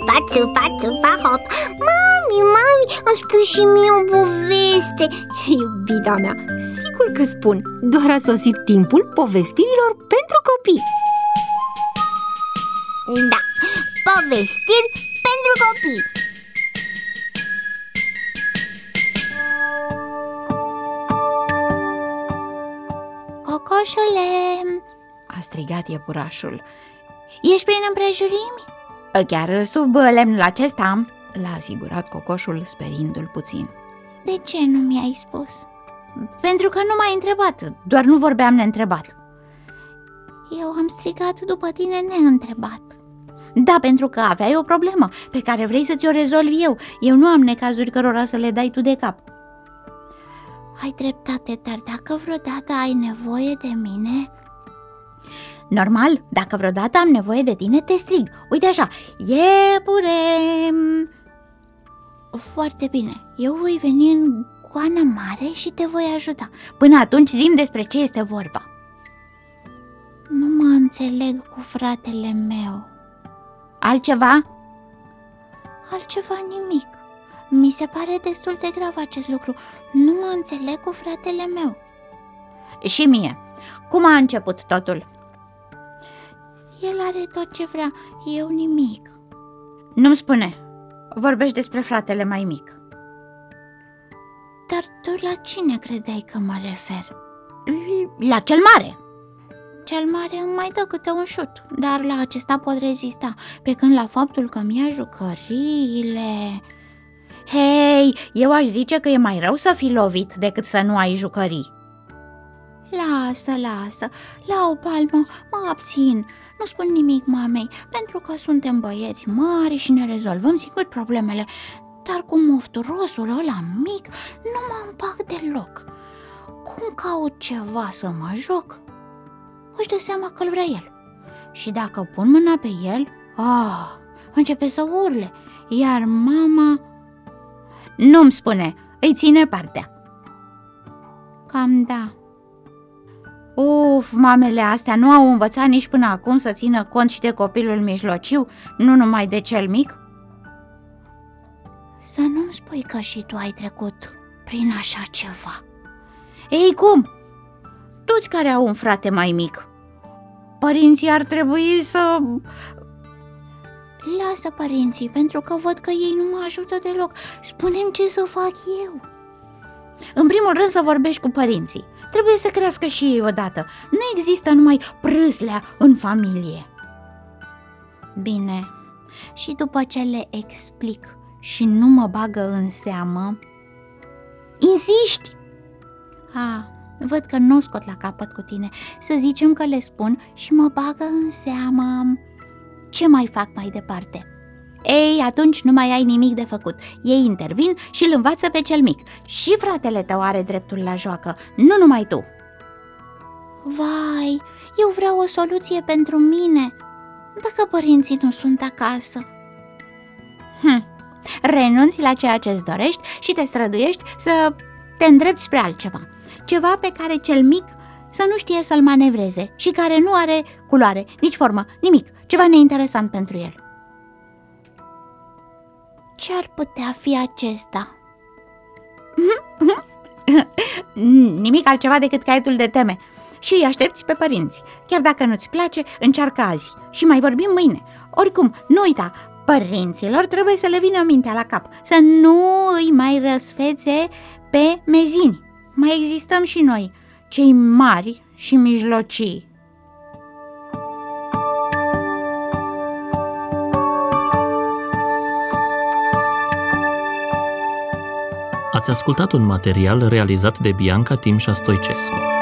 țupa, țupa, țupa, hop. Mami, îmi spui și mie o poveste. Iubita mea, sigur că spun. Doar a sosit timpul povestirilor pentru copii. Da, povestiri pentru copii. Cocoșule, a strigat iepurașul, ești prin împrejurimi? Chiar sub lemnul acesta, l-a asigurat cocoșul, sperindu-l puțin. De ce nu mi-ai spus? Pentru că nu m-ai întrebat, doar nu vorbeam neîntrebat. Eu am strigat după tine neîntrebat. Da, pentru că aveai o problemă pe care vrei să ți-o rezolvi eu. Eu nu am necazuri cărora să le dai tu de cap. Ai dreptate, dar dacă vreodată ai nevoie de mine... Normal, dacă vreodată am nevoie de tine, te strig. Uite așa, iepure! Foarte bine, eu voi veni în goana mare și te voi ajuta. Până atunci zi-mi despre ce este vorba. Nu mă înțeleg cu fratele meu. Altceva? Altceva nimic. Mi se pare destul de grav acest lucru. Nu mă înțeleg cu fratele meu. Și mie. Cum a început totul? El are tot ce vrea, eu nimic. Nu-mi spune. Vorbești despre fratele mai mic. Dar tu la cine credeai că mă refer? La cel mare. Cel mare îmi mai dă câte un șut, dar la acesta pot rezista, pe când la faptul că mi-a jucăriile... Hei, eu aș zice că e mai rău să fii lovit decât să nu ai jucării. Lasă, la o palmă mă abțin. Nu spun nimic mamei, pentru că suntem băieți mari și ne rezolvăm singuri problemele. Dar cu mofturosul ăla mic nu mă împac deloc. Cum caut ceva să mă joc, își dă seama că-l vrea el. Și dacă pun mâna pe el, începe să urle, iar mama... Nu-mi spune, îi ține partea. Cam da. Uf, mamele astea nu au învățat nici până acum să țină cont și de copilul mijlociu, nu numai de cel mic? Să nu-mi spui că și tu ai trecut prin așa ceva. Ei, cum? Toți care au un frate mai mic. Părinții ar trebui să... Lasă părinții, pentru că văd că ei nu mă ajută deloc. Spune-mi ce să fac eu. În primul rând să vorbești cu părinții. Trebuie să crească și ei odată. Nu există numai prâslea în familie. Bine, și după ce le explic și nu mă bagă în seamă... Insiști? Văd că nu o scot la capăt cu tine. Să zicem că le spun și mă bagă în seamă. Ce mai fac mai departe? Ei, atunci nu mai ai nimic de făcut. Ei intervin și îl învață pe cel mic. Și fratele tău are dreptul la joacă, nu numai tu. Vai, eu vreau o soluție pentru mine. Dacă părinții nu sunt acasă. Renunți la ceea ce-ți dorești și te străduiești să te îndrepți spre altceva. Ceva pe care cel mic să nu știe să-l manevreze și care nu are culoare, nici formă, nimic. Ceva neinteresant pentru el. Ce ar putea fi acesta? Nimic altceva decât caietul de teme. Și îi aștepți pe părinți. Chiar dacă nu-ți place, încearcă azi și mai vorbim mâine. Oricum, nu uita, părinților trebuie să le vină mintea la cap, să nu îi mai răsfețe pe mezini. Mai existăm și noi, cei mari și mijlocii. Ați ascultat un material realizat de Bianca Timșa Stoicescu.